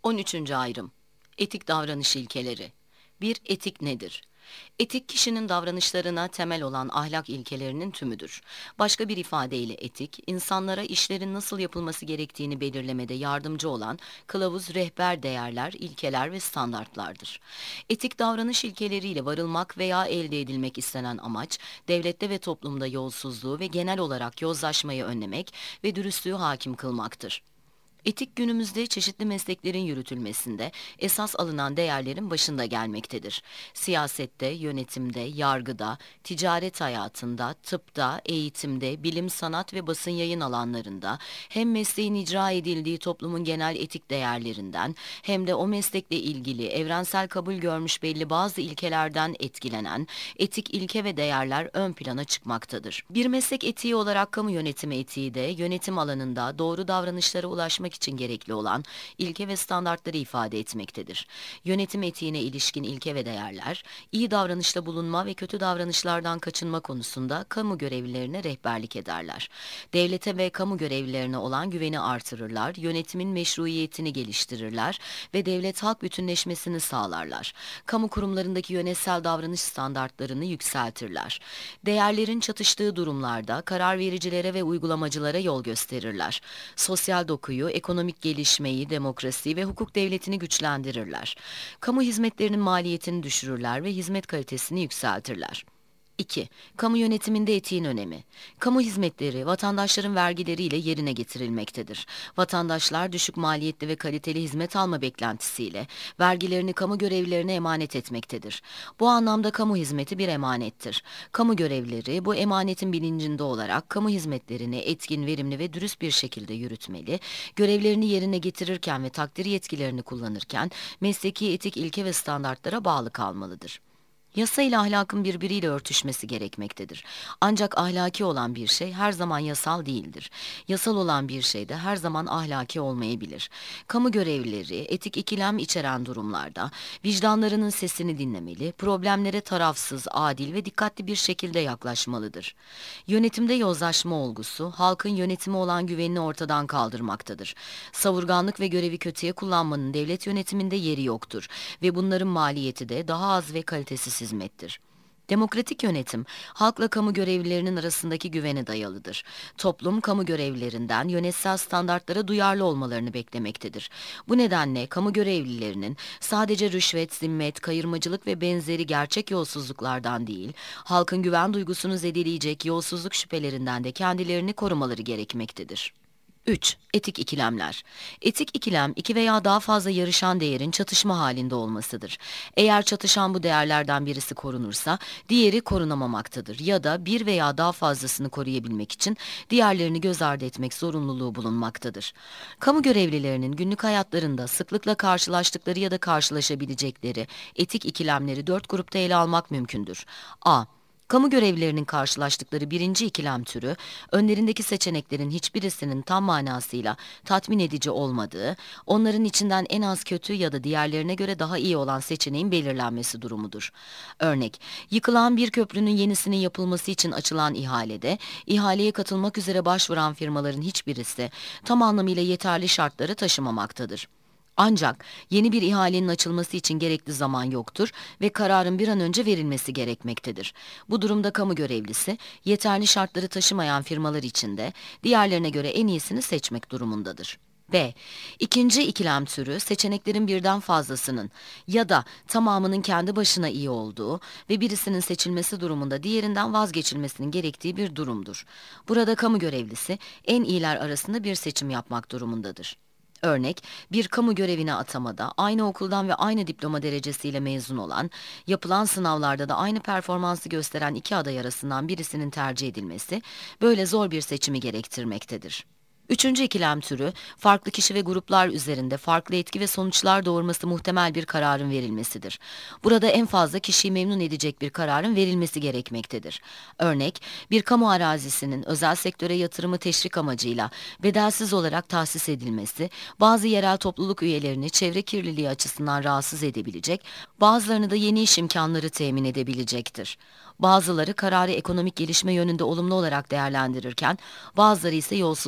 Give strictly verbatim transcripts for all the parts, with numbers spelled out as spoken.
on üçüncü ayrım. Etik davranış ilkeleri. bir. Etik nedir? Etik, kişinin davranışlarına temel olan ahlak ilkelerinin tümüdür. Başka bir ifadeyle etik, insanlara işlerin nasıl yapılması gerektiğini belirlemede yardımcı olan kılavuz, rehber değerler, ilkeler ve standartlardır. Etik davranış ilkeleriyle varılmak veya elde edilmek istenen amaç, devlette ve toplumda yolsuzluğu ve genel olarak yozlaşmayı önlemek ve dürüstlüğü hakim kılmaktır. Etik, günümüzde çeşitli mesleklerin yürütülmesinde esas alınan değerlerin başında gelmektedir. Siyasette, yönetimde, yargıda, ticaret hayatında, tıpta, eğitimde, bilim, sanat ve basın yayın alanlarında hem mesleğin icra edildiği toplumun genel etik değerlerinden hem de o meslekle ilgili evrensel kabul görmüş belli bazı ilkelerden etkilenen etik ilke ve değerler ön plana çıkmaktadır. Bir meslek etiği olarak kamu yönetimi etiği de yönetim alanında doğru davranışlara ulaşmak için gerekli olan ilke ve standartları ifade etmektedir. Yönetim etiğine ilişkin ilke ve değerler, iyi davranışta bulunma ve kötü davranışlardan kaçınma konusunda kamu görevlilerine rehberlik ederler. Devlete ve kamu görevlilerine olan güveni artırırlar, yönetimin meşruiyetini geliştirirler ve devlet-halk bütünleşmesini sağlarlar. Kamu kurumlarındaki yönetsel davranış standartlarını yükseltirler. Değerlerin çatıştığı durumlarda karar vericilere ve uygulamacılara yol gösterirler. Sosyal dokuyu, ekonomik gelişmeyi, demokrasiyi ve hukuk devletini güçlendirirler. Kamu hizmetlerinin maliyetini düşürürler ve hizmet kalitesini yükseltirler. iki. Kamu yönetiminde etiğin önemi. Kamu hizmetleri vatandaşların vergileriyle yerine getirilmektedir. Vatandaşlar düşük maliyetli ve kaliteli hizmet alma beklentisiyle vergilerini kamu görevlilerine emanet etmektedir. Bu anlamda kamu hizmeti bir emanettir. Kamu görevlileri bu emanetin bilincinde olarak kamu hizmetlerini etkin, verimli ve dürüst bir şekilde yürütmeli, görevlerini yerine getirirken ve takdir yetkilerini kullanırken mesleki etik ilke ve standartlara bağlı kalmalıdır. Yasa ile ahlakın birbiriyle örtüşmesi gerekmektedir. Ancak ahlaki olan bir şey her zaman yasal değildir. Yasal olan bir şey de her zaman ahlaki olmayabilir. Kamu görevlileri etik ikilem içeren durumlarda vicdanlarının sesini dinlemeli, problemlere tarafsız, adil ve dikkatli bir şekilde yaklaşmalıdır. Yönetimde yozlaşma olgusu, halkın yönetime olan güvenini ortadan kaldırmaktadır. Savurganlık ve görevi kötüye kullanmanın devlet yönetiminde yeri yoktur ve bunların maliyeti de daha az ve kalitesiz hizmettir. Demokratik yönetim, halkla kamu görevlilerinin arasındaki güvene dayalıdır. Toplum, kamu görevlilerinden yönetsel standartlara duyarlı olmalarını beklemektedir. Bu nedenle kamu görevlilerinin sadece rüşvet, zimmet, kayırmacılık ve benzeri gerçek yolsuzluklardan değil, halkın güven duygusunu zedeleyecek yolsuzluk şüphelerinden de kendilerini korumaları gerekmektedir. üç. Etik ikilemler. Etik ikilem, iki veya daha fazla yarışan değerin çatışma halinde olmasıdır. Eğer çatışan bu değerlerden birisi korunursa, diğeri korunamamaktadır ya da bir veya daha fazlasını koruyabilmek için diğerlerini göz ardı etmek zorunluluğu bulunmaktadır. Kamu görevlilerinin günlük hayatlarında sıklıkla karşılaştıkları ya da karşılaşabilecekleri etik ikilemleri dört grupta ele almak mümkündür. A. Kamu görevlilerinin karşılaştıkları birinci ikilem türü, önlerindeki seçeneklerin hiçbirisinin tam manasıyla tatmin edici olmadığı, onların içinden en az kötü ya da diğerlerine göre daha iyi olan seçeneğin belirlenmesi durumudur. Örnek, yıkılan bir köprünün yenisinin yapılması için açılan ihalede, ihaleye katılmak üzere başvuran firmaların hiçbirisi tam anlamıyla yeterli şartları taşımamaktadır. Ancak yeni bir ihalenin açılması için gerekli zaman yoktur ve kararın bir an önce verilmesi gerekmektedir. Bu durumda kamu görevlisi, yeterli şartları taşımayan firmalar için de diğerlerine göre en iyisini seçmek durumundadır. B. İkinci ikilem türü, seçeneklerin birden fazlasının ya da tamamının kendi başına iyi olduğu ve birisinin seçilmesi durumunda diğerinden vazgeçilmesinin gerektiği bir durumdur. Burada kamu görevlisi en iyiler arasında bir seçim yapmak durumundadır. Örnek, bir kamu görevine atamada aynı okuldan ve aynı diploma derecesiyle mezun olan, yapılan sınavlarda da aynı performansı gösteren iki aday arasından birisinin tercih edilmesi, böyle zor bir seçimi gerektirmektedir. Üçüncü ikilem türü, farklı kişi ve gruplar üzerinde farklı etki ve sonuçlar doğurması muhtemel bir kararın verilmesidir. Burada en fazla kişiyi memnun edecek bir kararın verilmesi gerekmektedir. Örnek, bir kamu arazisinin özel sektöre yatırımı teşvik amacıyla bedelsiz olarak tahsis edilmesi, bazı yerel topluluk üyelerini çevre kirliliği açısından rahatsız edebilecek, bazılarını da yeni iş imkanları temin edebilecektir. Bazıları kararı ekonomik gelişme yönünde olumlu olarak değerlendirirken, bazıları ise yolsuzluk olarak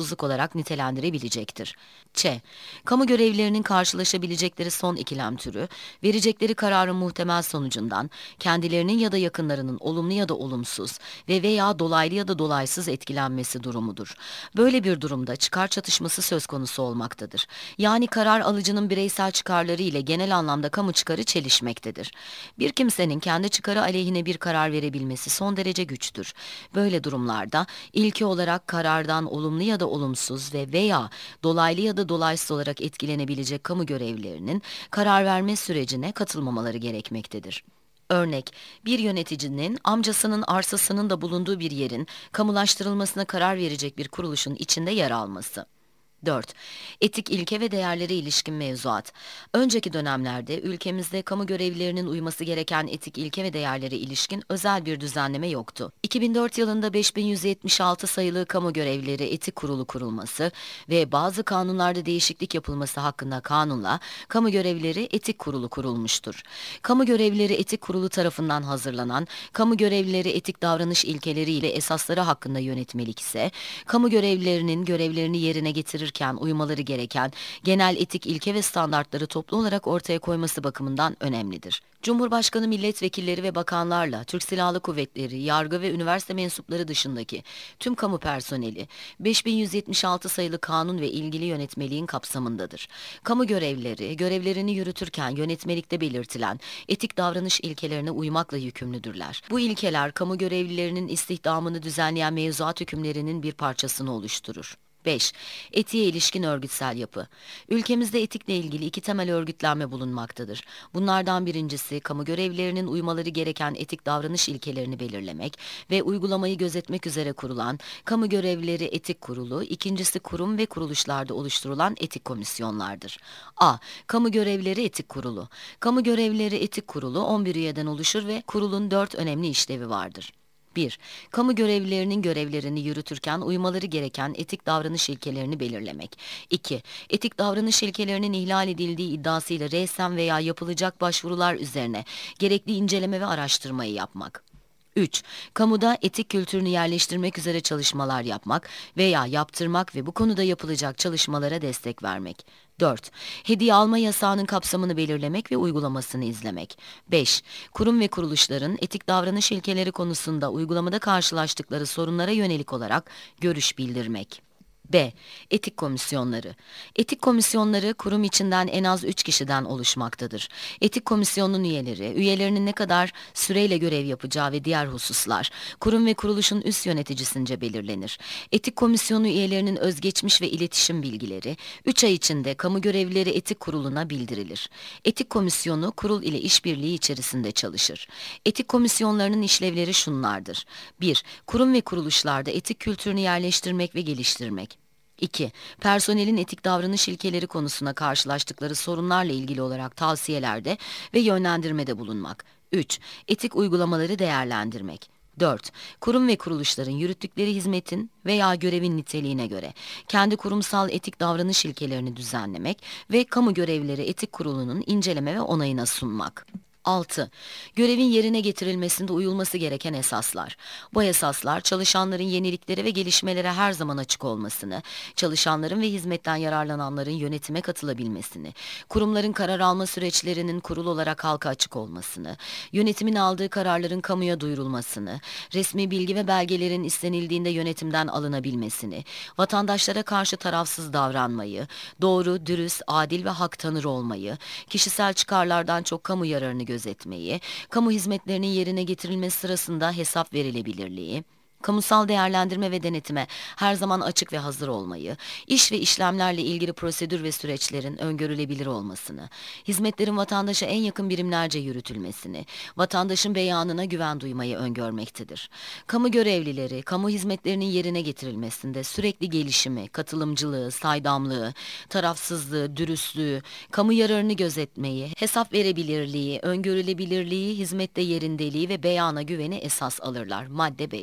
olarak nitelendirebilecektir. Ç. Kamu görevlilerinin karşılaşabilecekleri son ikilem türü, verecekleri kararın muhtemel sonucundan kendilerinin ya da yakınlarının olumlu ya da olumsuz ve veya dolaylı ya da dolaysız etkilenmesi durumudur. Böyle bir durumda çıkar çatışması söz konusu olmaktadır. Yani karar alıcının bireysel çıkarları ile genel anlamda kamu çıkarı çelişmektedir. Bir kimsenin kendi çıkarı aleyhine bir karar verebilmesi son derece güçtür. Böyle durumlarda ilki olarak karardan olumlu ya da olumsuz ve veya dolaylı ya da dolaysız olarak etkilenebilecek kamu görevlilerinin karar verme sürecine katılmamaları gerekmektedir. Örnek, bir yöneticinin amcasının arsasının da bulunduğu bir yerin kamulaştırılmasına karar verecek bir kuruluşun içinde yer alması. dört. Etik ilke ve değerlere ilişkin mevzuat. Önceki dönemlerde ülkemizde kamu görevlilerinin uyması gereken etik ilke ve değerlere ilişkin özel bir düzenleme yoktu. iki bin dört yılında beş bin yüz yetmiş altı sayılı Kamu Görevlileri Etik Kurulu kurulması ve bazı kanunlarda değişiklik yapılması hakkında kanunla Kamu Görevlileri Etik Kurulu kurulmuştur. Kamu Görevlileri Etik Kurulu tarafından hazırlanan Kamu Görevlileri Etik Davranış İlkeleri ile esasları hakkında yönetmelik ise, kamu görevlilerinin görevlerini yerine getirir uymaları gereken genel etik ilke ve standartları toplu olarak ortaya koyması bakımından önemlidir. Cumhurbaşkanı, milletvekilleri ve bakanlarla Türk Silahlı Kuvvetleri, yargı ve üniversite mensupları dışındaki tüm kamu personeli beş bin yüz yetmiş altı sayılı kanun ve ilgili yönetmeliğin kapsamındadır. Kamu görevlileri görevlerini yürütürken yönetmelikte belirtilen etik davranış ilkelerine uymakla yükümlüdürler. Bu ilkeler kamu görevlilerinin istihdamını düzenleyen mevzuat hükümlerinin bir parçasını oluşturur. beş. Etiğe ilişkin örgütsel yapı. Ülkemizde etikle ilgili iki temel örgütlenme bulunmaktadır. Bunlardan birincisi, kamu görevlilerinin uymaları gereken etik davranış ilkelerini belirlemek ve uygulamayı gözetmek üzere kurulan Kamu Görevlileri Etik Kurulu, ikincisi kurum ve kuruluşlarda oluşturulan etik komisyonlardır. A. Kamu Görevlileri Etik Kurulu. Kamu Görevlileri Etik Kurulu on bir üyeden oluşur ve kurulun dört önemli işlevi vardır. bir. Kamu görevlilerinin görevlerini yürütürken uymaları gereken etik davranış ilkelerini belirlemek. iki. Etik davranış ilkelerinin ihlal edildiği iddiasıyla resen veya yapılacak başvurular üzerine gerekli inceleme ve araştırmayı yapmak. üç. Kamuda etik kültürünü yerleştirmek üzere çalışmalar yapmak veya yaptırmak ve bu konuda yapılacak çalışmalara destek vermek. dört. Hediye alma yasağının kapsamını belirlemek ve uygulamasını izlemek. beş. Kurum ve kuruluşların etik davranış ilkeleri konusunda uygulamada karşılaştıkları sorunlara yönelik olarak görüş bildirmek. B. Etik komisyonları. Etik komisyonları kurum içinden en az üç kişiden oluşmaktadır. Etik komisyonunun üyeleri, üyelerinin ne kadar süreyle görev yapacağı ve diğer hususlar, kurum ve kuruluşun üst yöneticisince belirlenir. Etik komisyonu üyelerinin özgeçmiş ve iletişim bilgileri, üç ay içinde Kamu Görevlileri Etik Kurulu'na bildirilir. Etik komisyonu, kurul ile işbirliği içerisinde çalışır. Etik komisyonlarının işlevleri şunlardır. bir. Kurum ve kuruluşlarda etik kültürünü yerleştirmek ve geliştirmek. iki. Personelin etik davranış ilkeleri konusunda karşılaştıkları sorunlarla ilgili olarak tavsiyelerde ve yönlendirmede bulunmak. üç. Etik uygulamaları değerlendirmek. dört. Kurum ve kuruluşların yürüttükleri hizmetin veya görevin niteliğine göre kendi kurumsal etik davranış ilkelerini düzenlemek ve Kamu Görevlileri Etik Kurulu'nun inceleme ve onayına sunmak. altı. Görevin yerine getirilmesinde uyulması gereken esaslar. Bu esaslar, çalışanların yeniliklere ve gelişmelere her zaman açık olmasını, çalışanların ve hizmetten yararlananların yönetime katılabilmesini, kurumların karar alma süreçlerinin kurul olarak halka açık olmasını, yönetimin aldığı kararların kamuya duyurulmasını, resmi bilgi ve belgelerin istenildiğinde yönetimden alınabilmesini, vatandaşlara karşı tarafsız davranmayı, doğru, dürüst, adil ve hak tanır olmayı, kişisel çıkarlardan çok kamu yararını gözetmeyi, kamu hizmetlerinin yerine getirilmesi sırasında hesap verilebilirliği, kamusal değerlendirme ve denetime her zaman açık ve hazır olmayı, iş ve işlemlerle ilgili prosedür ve süreçlerin öngörülebilir olmasını, hizmetlerin vatandaşa en yakın birimlerce yürütülmesini, vatandaşın beyanına güven duymayı öngörmektedir. Kamu görevlileri, kamu hizmetlerinin yerine getirilmesinde sürekli gelişimi, katılımcılığı, saydamlığı, tarafsızlığı, dürüstlüğü, kamu yararını gözetmeyi, hesap verebilirliği, öngörülebilirliği, hizmette yerindeliği ve beyana güveni esas alırlar. Madde beş.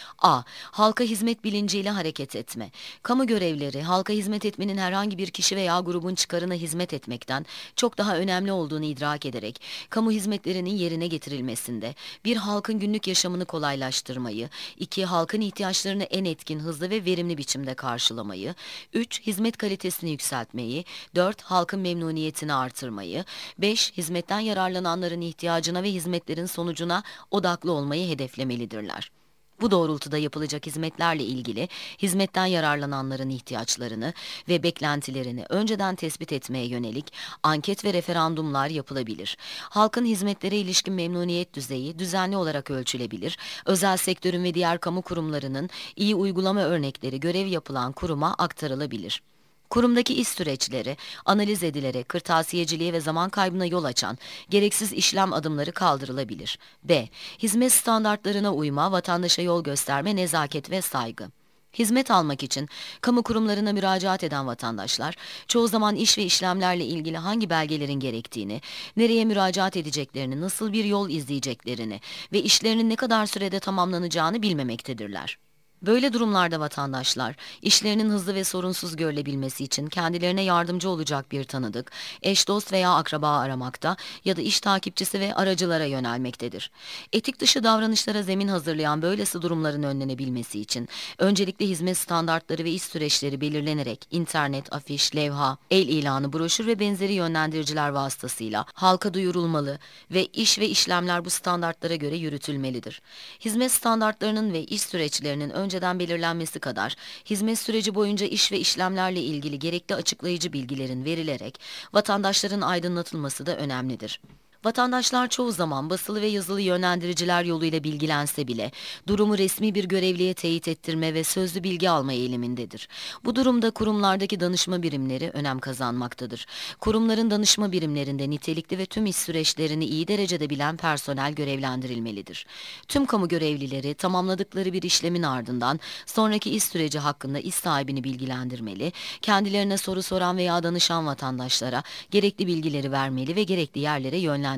A. Halka hizmet bilinciyle hareket etme. Kamu görevlileri, halka hizmet etmenin herhangi bir kişi veya grubun çıkarına hizmet etmekten çok daha önemli olduğunu idrak ederek, kamu hizmetlerinin yerine getirilmesinde, bir halkın günlük yaşamını kolaylaştırmayı, iki halkın ihtiyaçlarını en etkin, hızlı ve verimli biçimde karşılamayı, üç hizmet kalitesini yükseltmeyi, dört halkın memnuniyetini artırmayı, beş hizmetten yararlananların ihtiyacına ve hizmetlerin sonucuna odaklı olmayı hedeflemelidirler. Bu doğrultuda yapılacak hizmetlerle ilgili hizmetten yararlananların ihtiyaçlarını ve beklentilerini önceden tespit etmeye yönelik anket ve referandumlar yapılabilir. Halkın hizmetlere ilişkin memnuniyet düzeyi düzenli olarak ölçülebilir. Özel sektörün ve diğer kamu kurumlarının iyi uygulama örnekleri görev yapılan kuruma aktarılabilir. Kurumdaki iş süreçleri analiz edilerek kırtasiyeciliğe ve zaman kaybına yol açan gereksiz işlem adımları kaldırılabilir. B. Hizmet standartlarına uyma, vatandaşa yol gösterme, nezaket ve saygı. Hizmet almak için kamu kurumlarına müracaat eden vatandaşlar, çoğu zaman iş ve işlemlerle ilgili hangi belgelerin gerektiğini, nereye müracaat edeceklerini, nasıl bir yol izleyeceklerini ve işlerinin ne kadar sürede tamamlanacağını bilmemektedirler. Böyle durumlarda vatandaşlar, işlerinin hızlı ve sorunsuz görülebilmesi için kendilerine yardımcı olacak bir tanıdık, eş dost veya akraba aramakta ya da iş takipçisi ve aracılara yönelmektedir. Etik dışı davranışlara zemin hazırlayan böylesi durumların önlenebilmesi için, öncelikle hizmet standartları ve iş süreçleri belirlenerek internet, afiş, levha, el ilanı, broşür ve benzeri yönlendiriciler vasıtasıyla halka duyurulmalı ve iş ve işlemler bu standartlara göre yürütülmelidir. Hizmet standartlarının ve iş süreçlerinin önce önceden belirlenmesi kadar, hizmet süreci boyunca iş ve işlemlerle ilgili gerekli açıklayıcı bilgilerin verilerek vatandaşların aydınlatılması da önemlidir. Vatandaşlar çoğu zaman basılı ve yazılı yönlendiriciler yoluyla bilgilense bile durumu resmi bir görevliye teyit ettirme ve sözlü bilgi alma eğilimindedir. Bu durumda kurumlardaki danışma birimleri önem kazanmaktadır. Kurumların danışma birimlerinde nitelikli ve tüm iş süreçlerini iyi derecede bilen personel görevlendirilmelidir. Tüm kamu görevlileri tamamladıkları bir işlemin ardından sonraki iş süreci hakkında iş sahibini bilgilendirmeli, kendilerine soru soran veya danışan vatandaşlara gerekli bilgileri vermeli ve gerekli yerlere yönlendirmelidir.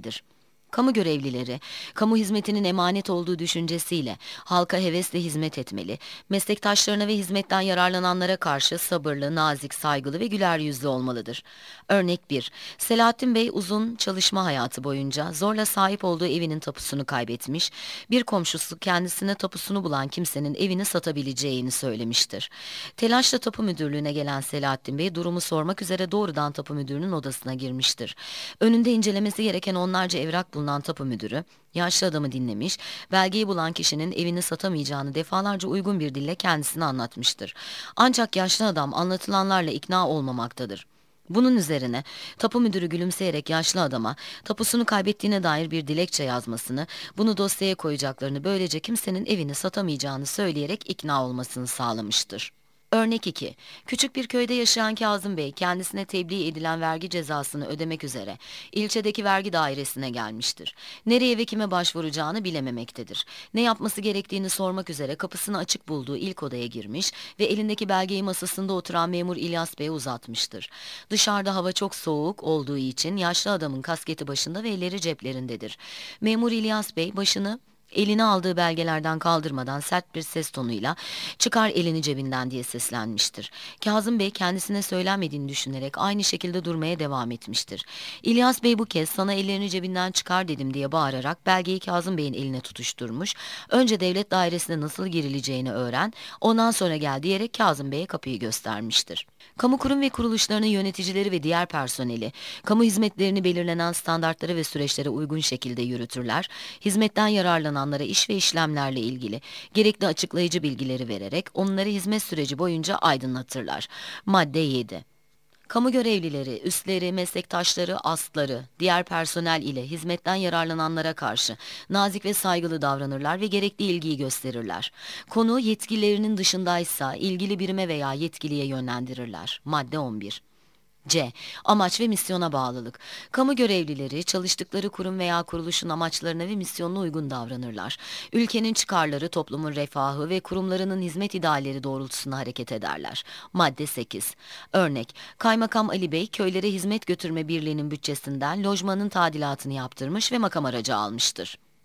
Kamu görevlileri, kamu hizmetinin emanet olduğu düşüncesiyle halka hevesle hizmet etmeli, meslektaşlarına ve hizmetten yararlananlara karşı sabırlı, nazik, saygılı ve güler yüzlü olmalıdır. Örnek bir. Selahattin Bey uzun çalışma hayatı boyunca zorla sahip olduğu evinin tapusunu kaybetmiş, bir komşusu kendisine tapusunu bulan kimsenin evini satabileceğini söylemiştir. Telaşla tapu müdürlüğüne gelen Selahattin Bey durumu sormak üzere doğrudan tapu müdürünün odasına girmiştir. Önünde incelemesi gereken onlarca evrak bulunan tapu müdürü, yaşlı adamı dinlemiş, belgeyi bulan kişinin evini satamayacağını defalarca uygun bir dille kendisine anlatmıştır. Ancak yaşlı adam anlatılanlarla ikna olmamaktadır. Bunun üzerine tapu müdürü gülümseyerek yaşlı adama tapusunu kaybettiğine dair bir dilekçe yazmasını, bunu dosyaya koyacaklarını, böylece kimsenin evini satamayacağını söyleyerek ikna olmasını sağlamıştır. Örnek iki. Küçük bir köyde yaşayan Kazım Bey kendisine tebliğ edilen vergi cezasını ödemek üzere ilçedeki vergi dairesine gelmiştir. Nereye ve kime başvuracağını bilememektedir. Ne yapması gerektiğini sormak üzere kapısını açık bulduğu ilk odaya girmiş ve elindeki belgeyi masasında oturan memur İlyas Bey'e uzatmıştır. Dışarıda hava çok soğuk olduğu için yaşlı adamın kasketi başında ve elleri ceplerindedir. Memur İlyas Bey başını elini aldığı belgelerden kaldırmadan sert bir ses tonuyla "Çıkar elini cebinden" diye seslenmiştir. Kazım Bey kendisine söylenmediğini düşünerek aynı şekilde durmaya devam etmiştir. İlyas Bey bu kez "Sana ellerini cebinden çıkar dedim" diye bağırarak belgeyi Kazım Bey'in eline tutuşturmuş. "Önce devlet dairesine nasıl girileceğini öğren, ondan sonra gel" diyerek Kazım Bey'e kapıyı göstermiştir. Kamu kurum ve kuruluşlarının yöneticileri ve diğer personeli, kamu hizmetlerini belirlenen standartlara ve süreçlere uygun şekilde yürütürler, hizmetten yararlananlara iş ve işlemlerle ilgili gerekli açıklayıcı bilgileri vererek onları hizmet süreci boyunca aydınlatırlar. Madde yedi. Kamu görevlileri, üstleri, meslektaşları, astları, diğer personel ile hizmetten yararlananlara karşı nazik ve saygılı davranırlar ve gerekli ilgiyi gösterirler. Konu yetkilerinin dışındaysa ilgili birime veya yetkiliye yönlendirirler. Madde on bir. C. Amaç ve misyona bağlılık. Kamu görevlileri çalıştıkları kurum veya kuruluşun amaçlarına ve misyonuna uygun davranırlar. Ülkenin çıkarları, toplumun refahı ve kurumlarının hizmet idealleri doğrultusunda hareket ederler. Madde sekiz. Örnek: Kaymakam Ali Bey köylere hizmet götürme birliğinin bütçesinden lojmanın tadilatını yaptırmış ve makam aracı almıştır.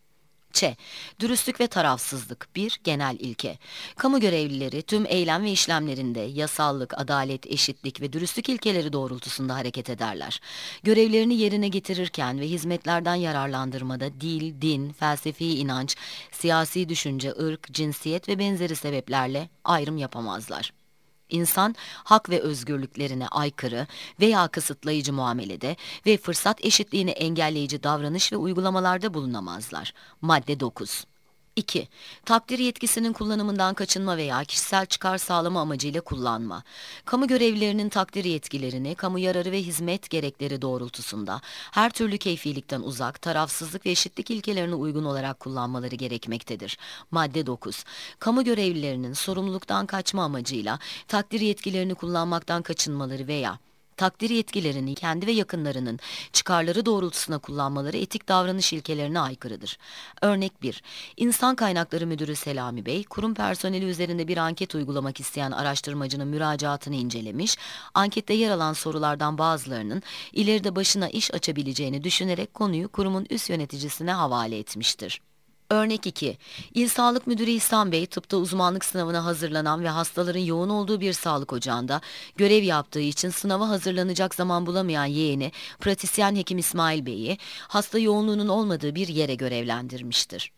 Ç. Dürüstlük ve tarafsızlık bir genel ilke. Kamu görevlileri tüm eylem ve işlemlerinde yasallık, adalet, eşitlik ve dürüstlük ilkeleri doğrultusunda hareket ederler. Görevlerini yerine getirirken ve hizmetlerden yararlandırmada dil, din, felsefi inanç, siyasi düşünce, ırk, cinsiyet ve benzeri sebeplerle ayrım yapamazlar. İnsan, hak ve özgürlüklerine aykırı veya kısıtlayıcı muamelede ve fırsat eşitliğini engelleyici davranış ve uygulamalarda bulunamazlar. Madde dokuz. iki. Takdir yetkisinin kullanımından kaçınma veya kişisel çıkar sağlama amacıyla kullanma. Kamu görevlilerinin takdir yetkilerini, kamu yararı ve hizmet gerekleri doğrultusunda her türlü keyfilikten uzak, tarafsızlık ve eşitlik ilkelerine uygun olarak kullanmaları gerekmektedir. Madde dokuz. Kamu görevlilerinin sorumluluktan kaçma amacıyla takdir yetkilerini kullanmaktan kaçınmaları veya takdir yetkilerini kendi ve yakınlarının çıkarları doğrultusunda kullanmaları etik davranış ilkelerine aykırıdır. Örnek bir. İnsan Kaynakları Müdürü Selami Bey, kurum personeli üzerinde bir anket uygulamak isteyen araştırmacının müracaatını incelemiş, ankette yer alan sorulardan bazılarının ileride başına iş açabileceğini düşünerek konuyu kurumun üst yöneticisine havale etmiştir. Örnek iki. İl Sağlık Müdürü İhsan Bey, tıpta uzmanlık sınavına hazırlanan ve hastaların yoğun olduğu bir sağlık ocağında görev yaptığı için sınava hazırlanacak zaman bulamayan yeğeni, pratisyen hekim İsmail Bey'i, hasta yoğunluğunun olmadığı bir yere görevlendirmiştir.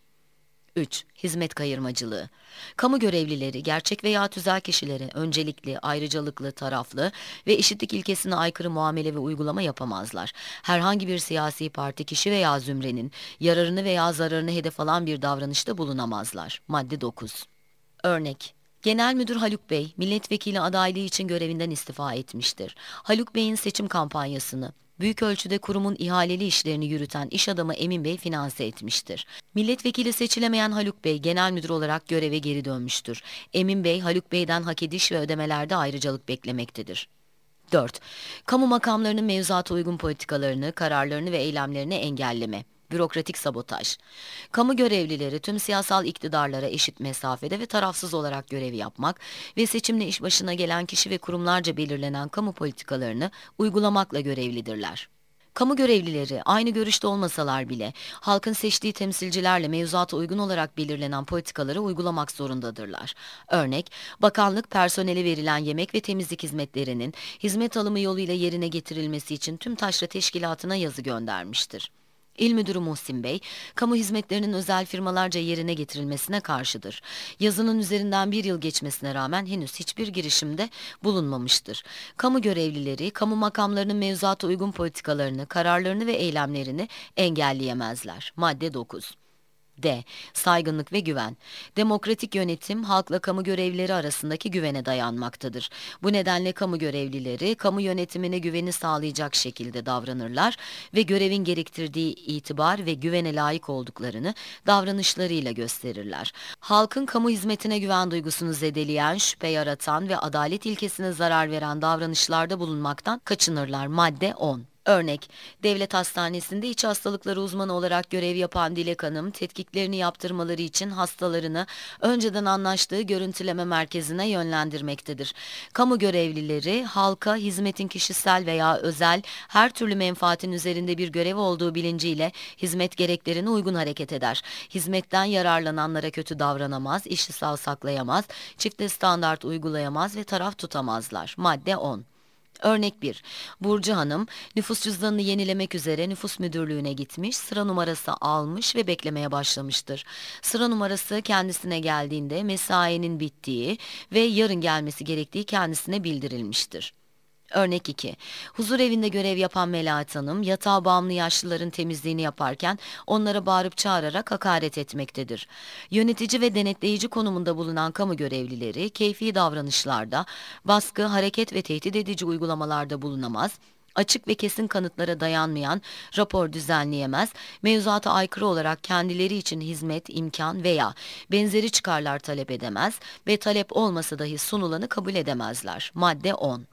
üç. Hizmet kayırmacılığı. Kamu görevlileri gerçek veya tüzel kişilere öncelikli, ayrıcalıklı, taraflı ve eşitlik ilkesine aykırı muamele ve uygulama yapamazlar. Herhangi bir siyasi parti, kişi veya zümrenin yararını veya zararını hedef alan bir davranışta bulunamazlar. Madde dokuz. Örnek: Genel Müdür Haluk Bey, milletvekili adaylığı için görevinden istifa etmiştir. Haluk Bey'in seçim kampanyasını büyük ölçüde kurumun ihaleli işlerini yürüten iş adamı Emin Bey finanse etmiştir. Milletvekili seçilemeyen Haluk Bey genel müdür olarak göreve geri dönmüştür. Emin Bey, Haluk Bey'den hak ediş ve ödemelerde ayrıcalık beklemektedir. dört. Kamu makamlarının mevzuata uygun politikalarını, kararlarını ve eylemlerini engelleme. Bürokratik sabotaj. Kamu görevlileri tüm siyasal iktidarlara eşit mesafede ve tarafsız olarak görev yapmak ve seçimle iş başına gelen kişi ve kurumlarca belirlenen kamu politikalarını uygulamakla görevlidirler. Kamu görevlileri aynı görüşte olmasalar bile halkın seçtiği temsilcilerle mevzuata uygun olarak belirlenen politikaları uygulamak zorundadırlar. Örnek, bakanlık personele verilen yemek ve temizlik hizmetlerinin hizmet alımı yoluyla yerine getirilmesi için tüm taşra teşkilatına yazı göndermiştir. İl Müdürü Muhsin Bey, kamu hizmetlerinin özel firmalarca yerine getirilmesine karşıdır. Yazının üzerinden bir yıl geçmesine rağmen henüz hiçbir girişimde bulunmamıştır. Kamu görevlileri, kamu makamlarının mevzuata uygun politikalarını, kararlarını ve eylemlerini engelleyemezler. Madde dokuz. D. Saygınlık ve güven. Demokratik yönetim, halkla kamu görevlileri arasındaki güvene dayanmaktadır. Bu nedenle kamu görevlileri, kamu yönetimine güveni sağlayacak şekilde davranırlar ve görevin gerektirdiği itibar ve güvene layık olduklarını davranışlarıyla gösterirler. Halkın kamu hizmetine güven duygusunu zedeleyen, şüphe yaratan ve adalet ilkesine zarar veren davranışlarda bulunmaktan kaçınırlar. Madde on. Örnek, devlet hastanesinde iç hastalıkları uzmanı olarak görev yapan Dilek Hanım, tetkiklerini yaptırmaları için hastalarını önceden anlaştığı görüntüleme merkezine yönlendirmektedir. Kamu görevlileri, halka hizmetin kişisel veya özel her türlü menfaatin üzerinde bir görev olduğu bilinciyle hizmet gereklerine uygun hareket eder. Hizmetten yararlananlara kötü davranamaz, işi savsaklayamaz, çifte standart uygulayamaz ve taraf tutamazlar. Madde on. Örnek bir. Burcu Hanım, nüfus cüzdanını yenilemek üzere nüfus müdürlüğüne gitmiş, sıra numarası almış ve beklemeye başlamıştır. Sıra numarası kendisine geldiğinde mesainin bittiği ve yarın gelmesi gerektiği kendisine bildirilmiştir. Örnek iki. Huzur evinde görev yapan Melahat Hanım, yatağa bağımlı yaşlıların temizliğini yaparken onlara bağırıp çağırarak hakaret etmektedir. Yönetici ve denetleyici konumunda bulunan kamu görevlileri, keyfi davranışlarda, baskı, hareket ve tehdit edici uygulamalarda bulunamaz, açık ve kesin kanıtlara dayanmayan rapor düzenleyemez, mevzuata aykırı olarak kendileri için hizmet, imkan veya benzeri çıkarlar talep edemez ve talep olmasa dahi sunulanı kabul edemezler. Madde on.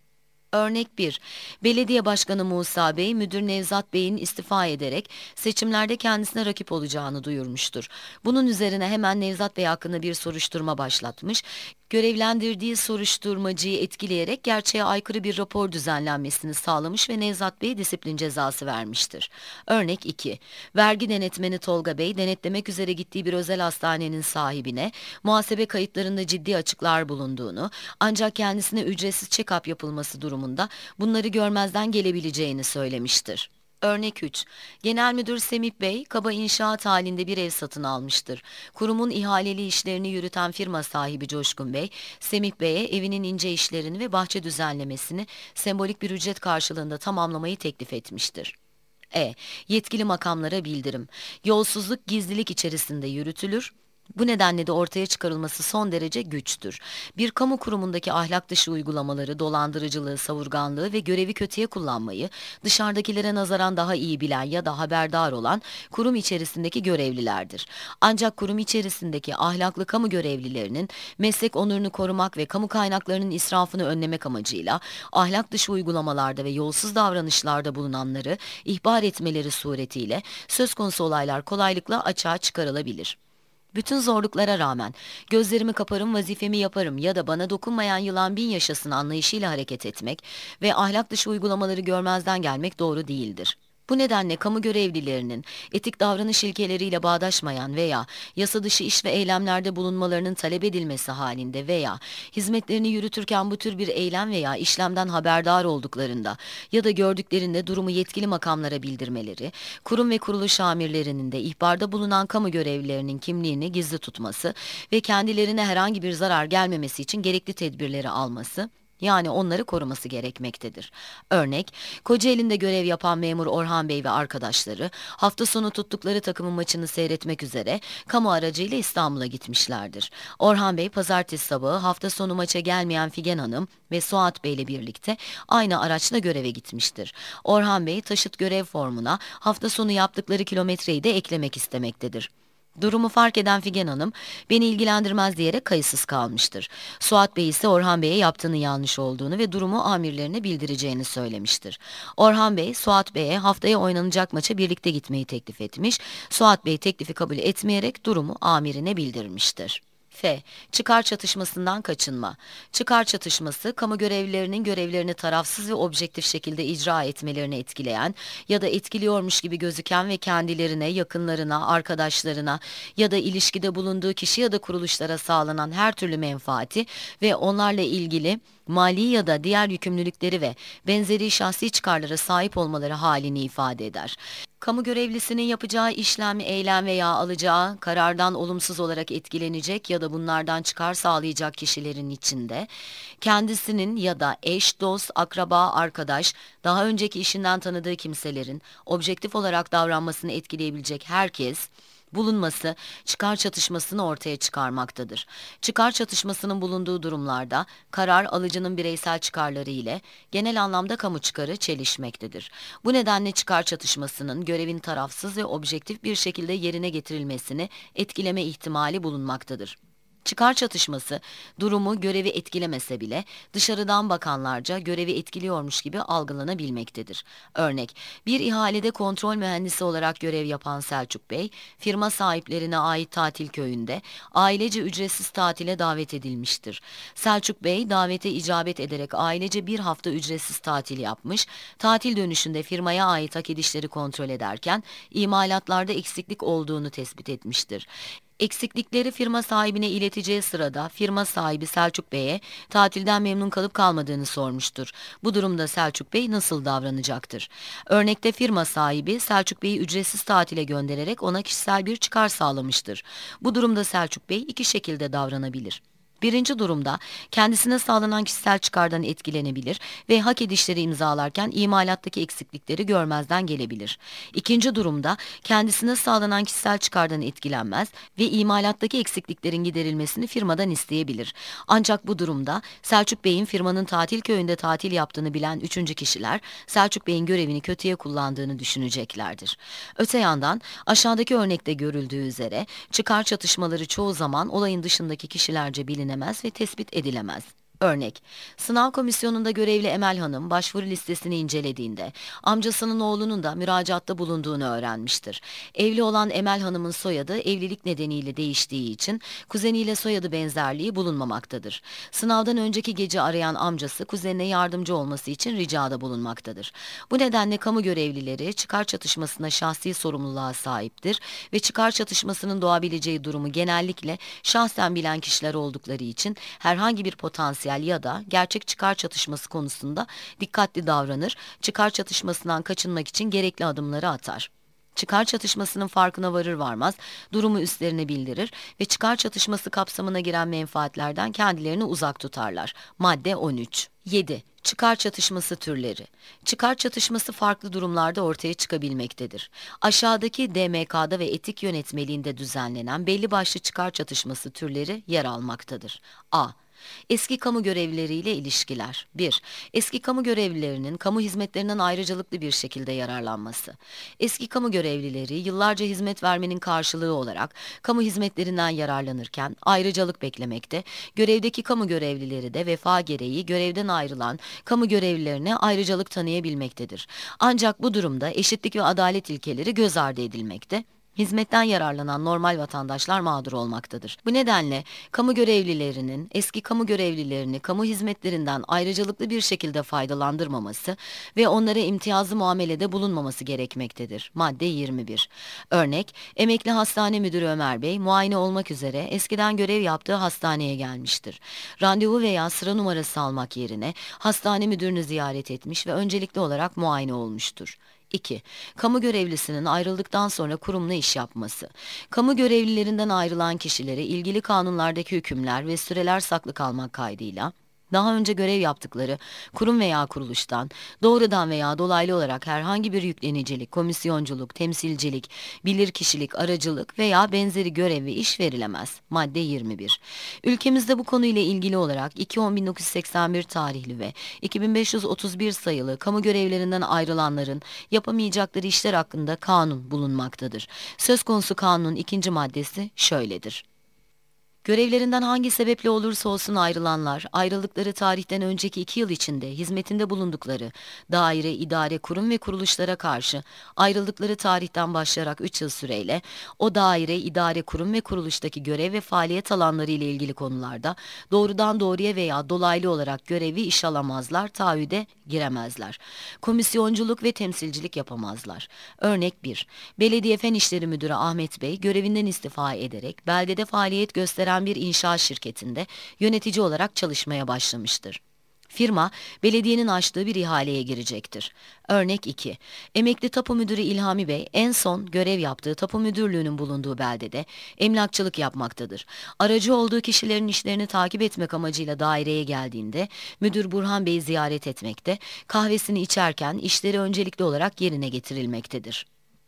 Örnek bir. Belediye Başkanı Musa Bey, Müdür Nevzat Bey'in istifa ederek seçimlerde kendisine rakip olacağını duyurmuştur. Bunun üzerine hemen Nevzat Bey hakkında bir soruşturma başlatmış, görevlendirdiği soruşturmacıyı etkileyerek gerçeğe aykırı bir rapor düzenlenmesini sağlamış ve Nevzat Bey'e disiplin cezası vermiştir. Örnek iki. Vergi denetmeni Tolga Bey, denetlemek üzere gittiği bir özel hastanenin sahibine, muhasebe kayıtlarında ciddi açıklar bulunduğunu, ancak kendisine ücretsiz check-up yapılması durumunda bunları görmezden gelebileceğini söylemiştir. Örnek üç. Genel Müdür Semih Bey, kaba inşaat halinde bir ev satın almıştır. Kurumun ihaleli işlerini yürüten firma sahibi Coşkun Bey, Semih Bey'e evinin ince işlerini ve bahçe düzenlemesini sembolik bir ücret karşılığında tamamlamayı teklif etmiştir. E. Yetkili makamlara bildirim. Yolsuzluk gizlilik içerisinde yürütülür. Bu nedenle de ortaya çıkarılması son derece güçtür. Bir kamu kurumundaki ahlak dışı uygulamaları, dolandırıcılığı, savurganlığı ve görevi kötüye kullanmayı dışarıdakilere nazaran daha iyi bilen ya da haberdar olan kurum içerisindeki görevlilerdir. Ancak kurum içerisindeki ahlaklı kamu görevlilerinin meslek onurunu korumak ve kamu kaynaklarının israfını önlemek amacıyla ahlak dışı uygulamalarda ve yolsuz davranışlarda bulunanları ihbar etmeleri suretiyle söz konusu olaylar kolaylıkla açığa çıkarılabilir. Bütün zorluklara rağmen gözlerimi kaparım, vazifemi yaparım ya da bana dokunmayan yılan bin yaşasın anlayışıyla hareket etmek ve ahlak dışı uygulamaları görmezden gelmek doğru değildir. Bu nedenle kamu görevlilerinin etik davranış ilkeleriyle bağdaşmayan veya yasa dışı iş ve eylemlerde bulunmalarının talep edilmesi halinde veya hizmetlerini yürütürken bu tür bir eylem veya işlemden haberdar olduklarında ya da gördüklerinde durumu yetkili makamlara bildirmeleri, kurum ve kuruluş amirlerinin de ihbarda bulunan kamu görevlilerinin kimliğini gizli tutması ve kendilerine herhangi bir zarar gelmemesi için gerekli tedbirleri alması, yani onları koruması gerekmektedir. Örnek, Kocaeli'nde görev yapan memur Orhan Bey ve arkadaşları hafta sonu tuttukları takımın maçını seyretmek üzere kamu aracıyla İstanbul'a gitmişlerdir. Orhan Bey pazartesi sabahı hafta sonu maça gelmeyen Figen Hanım ve Suat Bey ile birlikte aynı araçla göreve gitmiştir. Orhan Bey taşıt görev formuna hafta sonu yaptıkları kilometreyi de eklemek istemektedir. Durumu fark eden Figen Hanım, beni ilgilendirmez diyerek kayıtsız kalmıştır. Suat Bey ise Orhan Bey'e yaptığını yanlış olduğunu ve durumu amirlerine bildireceğini söylemiştir. Orhan Bey, Suat Bey'e haftaya oynanacak maça birlikte gitmeyi teklif etmiş, Suat Bey teklifi kabul etmeyerek durumu amirine bildirmiştir. F. Çıkar çatışmasından kaçınma. Çıkar çatışması, kamu görevlilerinin görevlerini tarafsız ve objektif şekilde icra etmelerini etkileyen ya da etkiliyormuş gibi gözüken ve kendilerine, yakınlarına, arkadaşlarına ya da ilişkide bulunduğu kişi ya da kuruluşlara sağlanan her türlü menfaati ve onlarla ilgili mali ya da diğer yükümlülükleri ve benzeri şahsi çıkarlara sahip olmaları halini ifade eder. Kamu görevlisinin yapacağı işlem, eylem veya alacağı karardan olumsuz olarak etkilenecek ya da bunlardan çıkar sağlayacak kişilerin içinde kendisinin ya da eş, dost, akraba, arkadaş, daha önceki işinden tanıdığı kimselerin objektif olarak davranmasını etkileyebilecek herkes bulunması çıkar çatışmasını ortaya çıkarmaktadır. Çıkar çatışmasının bulunduğu durumlarda karar alıcının bireysel çıkarları ile genel anlamda kamu çıkarı çelişmektedir. Bu nedenle çıkar çatışmasının görevin tarafsız ve objektif bir şekilde yerine getirilmesini etkileme ihtimali bulunmaktadır. Çıkar çatışması, durumu görevi etkilemese bile dışarıdan bakanlarca görevi etkiliyormuş gibi algılanabilmektedir. Örnek, bir ihalede kontrol mühendisi olarak görev yapan Selçuk Bey, firma sahiplerine ait tatil köyünde ailece ücretsiz tatile davet edilmiştir. Selçuk Bey, davete icabet ederek ailece bir hafta ücretsiz tatil yapmış, tatil dönüşünde firmaya ait hak edişleri kontrol ederken imalatlarda eksiklik olduğunu tespit etmiştir. Eksiklikleri firma sahibine ileteceği sırada firma sahibi Selçuk Bey'e tatilden memnun kalıp kalmadığını sormuştur. Bu durumda Selçuk Bey nasıl davranacaktır? Örnekte firma sahibi Selçuk Bey'i ücretsiz tatile göndererek ona kişisel bir çıkar sağlamıştır. Bu durumda Selçuk Bey iki şekilde davranabilir. Birinci durumda kendisine sağlanan kişisel çıkardan etkilenebilir ve hak edişleri imzalarken imalattaki eksiklikleri görmezden gelebilir. İkinci durumda kendisine sağlanan kişisel çıkardan etkilenmez ve imalattaki eksikliklerin giderilmesini firmadan isteyebilir. Ancak bu durumda Selçuk Bey'in firmanın tatil köyünde tatil yaptığını bilen üçüncü kişiler Selçuk Bey'in görevini kötüye kullandığını düşüneceklerdir. Öte yandan aşağıdaki örnekte görüldüğü üzere çıkar çatışmaları çoğu zaman olayın dışındaki kişilerce bilinemez ve tespit edilemez. Örnek, sınav komisyonunda görevli Emel Hanım başvuru listesini incelediğinde amcasının oğlunun da müracaatta bulunduğunu öğrenmiştir. Evli olan Emel Hanım'ın soyadı evlilik nedeniyle değiştiği için kuzeniyle soyadı benzerliği bulunmamaktadır. Sınavdan önceki gece arayan amcası kuzenine yardımcı olması için ricada bulunmaktadır. Bu nedenle kamu görevlileri çıkar çatışmasına şahsi sorumluluğa sahiptir ve çıkar çatışmasının doğabileceği durumu genellikle şahsen bilen kişiler oldukları için herhangi bir potansiyel ya da gerçek çıkar çatışması konusunda dikkatli davranır, çıkar çatışmasından kaçınmak için gerekli adımları atar. Çıkar çatışmasının farkına varır varmaz durumu üstlerine bildirir ve çıkar çatışması kapsamına giren menfaatlerden kendilerini uzak tutarlar. Madde on üç. yedi. Çıkar çatışması türleri. Çıkar çatışması farklı durumlarda ortaya çıkabilmektedir. Aşağıdaki D M K'da ve etik yönetmeliğinde düzenlenen belli başlı çıkar çatışması türleri yer almaktadır. A. Eski kamu görevlileriyle ilişkiler. bir. Eski kamu görevlilerinin kamu hizmetlerinden ayrıcalıklı bir şekilde yararlanması. Eski kamu görevlileri yıllarca hizmet vermenin karşılığı olarak kamu hizmetlerinden yararlanırken ayrıcalık beklemekte, görevdeki kamu görevlileri de vefa gereği görevden ayrılan kamu görevlilerine ayrıcalık tanıyabilmektedir. Ancak bu durumda eşitlik ve adalet ilkeleri göz ardı edilmekte. Hizmetten yararlanan normal vatandaşlar mağdur olmaktadır. Bu nedenle kamu görevlilerinin eski kamu görevlilerini kamu hizmetlerinden ayrıcalıklı bir şekilde faydalandırmaması ve onlara imtiyazlı muamelede bulunmaması gerekmektedir. Madde yirmi bir. Örnek, emekli hastane müdürü Ömer Bey muayene olmak üzere eskiden görev yaptığı hastaneye gelmiştir. Randevu veya sıra numarası almak yerine hastane müdürünü ziyaret etmiş ve öncelikli olarak muayene olmuştur. iki. Kamu görevlisinin ayrıldıktan sonra kurumla iş yapması. Kamu görevlilerinden ayrılan kişilere ilgili kanunlardaki hükümler ve süreler saklı kalmak kaydıyla daha önce görev yaptıkları kurum veya kuruluştan doğrudan veya dolaylı olarak herhangi bir yüklenicilik, komisyonculuk, temsilcilik, bilirkişilik, aracılık veya benzeri görev ve iş verilemez. Madde yirmi bir. Ülkemizde bu konuyla ilgili olarak iki on bin dokuz yüz seksen bir tarihli ve iki bin beş yüz otuz bir sayılı kamu görevlerinden ayrılanların yapamayacakları işler hakkında kanun bulunmaktadır. Söz konusu kanunun ikinci maddesi şöyledir. Görevlerinden hangi sebeple olursa olsun ayrılanlar, ayrıldıkları tarihten önceki iki yıl içinde hizmetinde bulundukları daire, idare, kurum ve kuruluşlara karşı ayrıldıkları tarihten başlayarak üç yıl süreyle o daire, idare, kurum ve kuruluştaki görev ve faaliyet alanları ile ilgili konularda doğrudan doğruya veya dolaylı olarak görevi iş alamazlar, taahhüde giremezler. Komisyonculuk ve temsilcilik yapamazlar. Örnek bir. Belediye Fen İşleri Müdürü Ahmet Bey görevinden istifa ederek beldede faaliyet gösteren bir inşaat şirketinde yönetici olarak çalışmaya başlamıştır. Firma, belediyenin açtığı bir ihaleye girecektir. Örnek iki. Emekli Tapu Müdürü İlhami Bey en son görev yaptığı tapu müdürlüğünün bulunduğu beldede emlakçılık yapmaktadır. Aracı olduğu kişilerin işlerini takip etmek amacıyla daireye geldiğinde Müdür Burhan Bey'i ziyaret etmekte, kahvesini içerken işleri öncelikli olarak yerine getirilmektedir.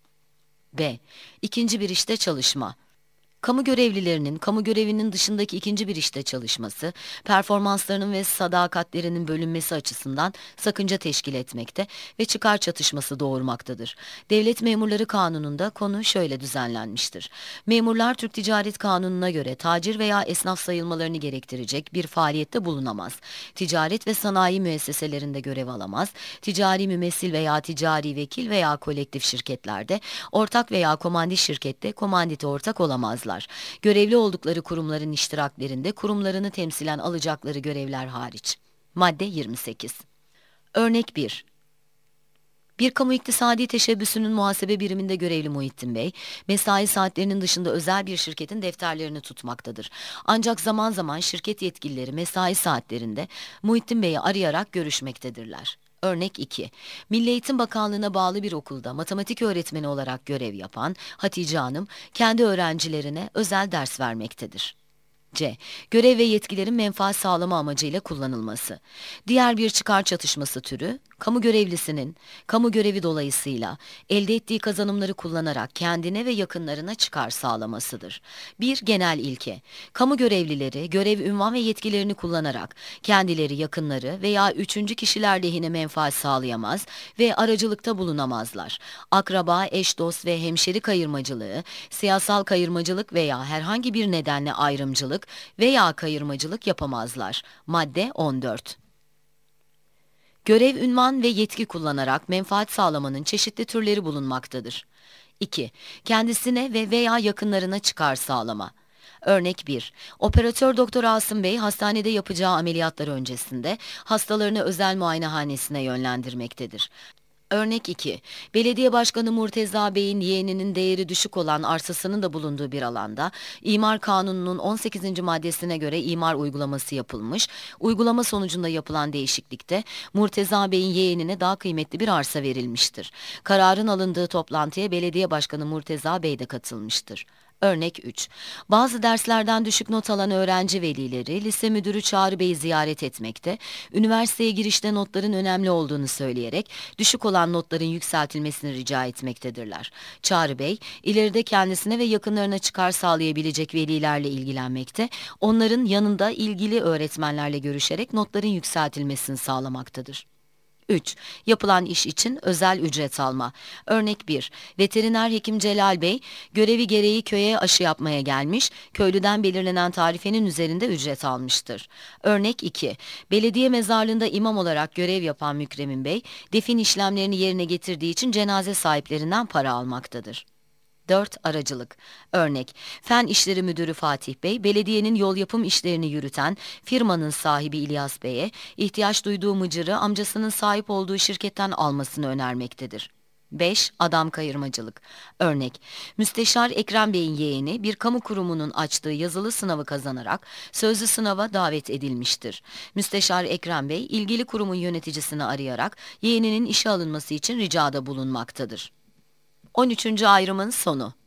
B. İkinci bir işte çalışma. Kamu görevlilerinin, kamu görevinin dışındaki ikinci bir işte çalışması, performanslarının ve sadakatlerinin bölünmesi açısından sakınca teşkil etmekte ve çıkar çatışması doğurmaktadır. Devlet Memurları Kanunu'nda konu şöyle düzenlenmiştir. Memurlar Türk Ticaret Kanunu'na göre tacir veya esnaf sayılmalarını gerektirecek bir faaliyette bulunamaz. Ticaret ve sanayi müesseselerinde görev alamaz. Ticari mümessil veya ticari vekil veya kolektif şirketlerde, ortak veya komandit şirkette komandite ortak olamazlar. Görevli oldukları kurumların iştiraklerinde kurumlarını temsilen alacakları görevler hariç. Madde yirmi sekiz. Örnek bir. Bir kamu iktisadi teşebbüsünün muhasebe biriminde görevli Muhittin Bey, mesai saatlerinin dışında özel bir şirketin defterlerini tutmaktadır. Ancak zaman zaman şirket yetkilileri mesai saatlerinde Muhittin Bey'i arayarak görüşmektedirler. Örnek iki. Milli Eğitim Bakanlığı'na bağlı bir okulda matematik öğretmeni olarak görev yapan Hatice Hanım, kendi öğrencilerine özel ders vermektedir. C. Görev ve yetkilerin menfaat sağlama amacıyla kullanılması. Diğer bir çıkar çatışması türü, kamu görevlisinin, kamu görevi dolayısıyla elde ettiği kazanımları kullanarak kendine ve yakınlarına çıkar sağlamasıdır. Bir genel ilke, kamu görevlileri görev, ünvan ve yetkilerini kullanarak kendileri, yakınları veya üçüncü kişiler lehine menfaat sağlayamaz ve aracılıkta bulunamazlar. Akraba, eş, dost ve hemşeri kayırmacılığı, siyasal kayırmacılık veya herhangi bir nedenle ayrımcılık, dolandırıcılık veya kayırmacılık yapamazlar. Madde on dört. Görev, ünvan ve yetki kullanarak menfaat sağlamanın çeşitli türleri bulunmaktadır. iki. Kendisine ve veya yakınlarına çıkar sağlama. Örnek bir. Operatör Doktor Asım Bey hastanede yapacağı ameliyatlar öncesinde hastalarını özel muayenehanesine yönlendirmektedir. Örnek iki. Belediye Başkanı Murteza Bey'in yeğeninin değeri düşük olan arsasının da bulunduğu bir alanda İmar Kanunu'nun on sekizinci maddesine göre imar uygulaması yapılmış. Uygulama sonucunda yapılan değişiklikte Murteza Bey'in yeğenine daha kıymetli bir arsa verilmiştir. Kararın alındığı toplantıya Belediye Başkanı Murteza Bey de katılmıştır. Örnek üç. Bazı derslerden düşük not alan öğrenci velileri, lise müdürü Çağrı Bey'i ziyaret etmekte, üniversiteye girişte notların önemli olduğunu söyleyerek düşük olan notların yükseltilmesini rica etmektedirler. Çağrı Bey, ileride kendisine ve yakınlarına çıkar sağlayabilecek velilerle ilgilenmekte, onların yanında ilgili öğretmenlerle görüşerek notların yükseltilmesini sağlamaktadır. üç. Yapılan iş için özel ücret alma. Örnek bir. Veteriner hekim Celal Bey, görevi gereği köye aşı yapmaya gelmiş, köylüden belirlenen tarifenin üzerinde ücret almıştır. Örnek iki. Belediye mezarlığında imam olarak görev yapan Mükremin Bey, defin işlemlerini yerine getirdiği için cenaze sahiplerinden para almaktadır. dört. Aracılık. Örnek, Fen İşleri Müdürü Fatih Bey, belediyenin yol yapım işlerini yürüten firmanın sahibi İlyas Bey'e ihtiyaç duyduğu mıcırı amcasının sahip olduğu şirketten almasını önermektedir. beş. Adam kayırmacılık. Örnek, Müsteşar Ekrem Bey'in yeğeni bir kamu kurumunun açtığı yazılı sınavı kazanarak sözlü sınava davet edilmiştir. Müsteşar Ekrem Bey, ilgili kurumun yöneticisini arayarak yeğeninin işe alınması için ricada bulunmaktadır. on üçüncü ayrımın sonu.